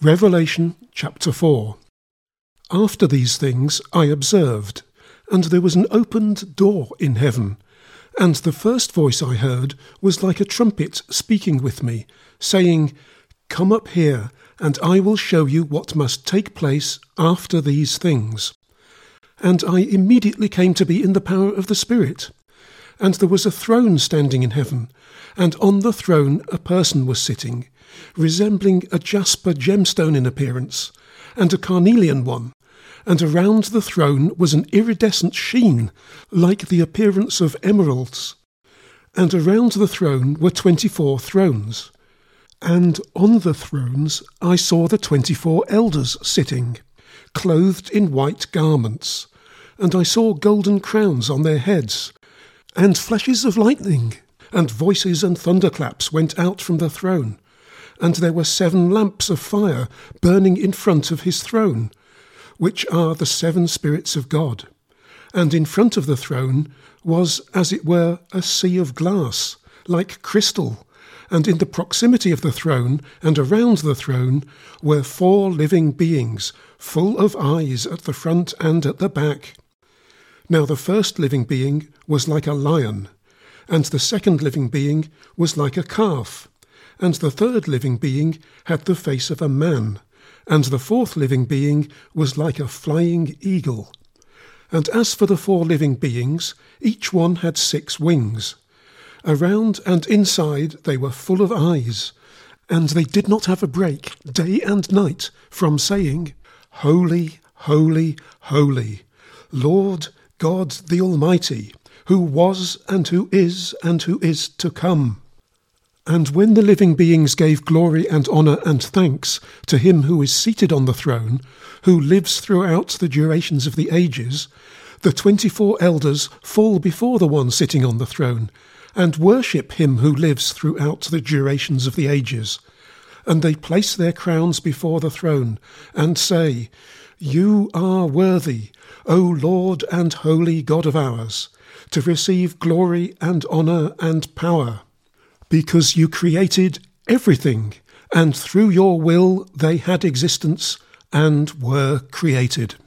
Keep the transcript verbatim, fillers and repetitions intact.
Revelation chapter four. After these things I observed, and there was an opened door in heaven, and the first voice I heard was like a trumpet speaking with me, saying, "Come up here, and I will show you what must take place after these things." And I immediately came to be in the power of the Spirit. And there was a throne standing in heaven, and on the throne a person was sitting, resembling a jasper gemstone in appearance, and a carnelian one, and around the throne was an iridescent sheen, like the appearance of emeralds. And around the throne were twenty-four thrones. And on the thrones I saw the twenty-four elders sitting, clothed in white garments, and I saw golden crowns on their heads, and flashes of lightning, and voices and thunderclaps went out from the throne. And there were seven lamps of fire burning in front of his throne, which are the seven spirits of God. And in front of the throne was, as it were, a sea of glass, like crystal, and in the proximity of the throne and around the throne were four living beings, full of eyes at the front and at the back. Now the first living being was like a lion, and the second living being was like a calf, and the third living being had the face of a man, and the fourth living being was like a flying eagle. And as for the four living beings, each one had six wings. Around and inside they were full of eyes, and they did not have a break, day and night, from saying, "Holy, holy, holy, Lord God the Almighty, who was and who is and who is to come." And when the living beings gave glory and honour and thanks to him who is seated on the throne, who lives throughout the durations of the ages, the twenty-four elders fall before the one sitting on the throne, and worship him who lives throughout the durations of the ages. And they place their crowns before the throne, and say, "You are worthy, O Lord and holy God of ours, to receive glory and honour and power, because you created everything, and through your will they had existence and were created."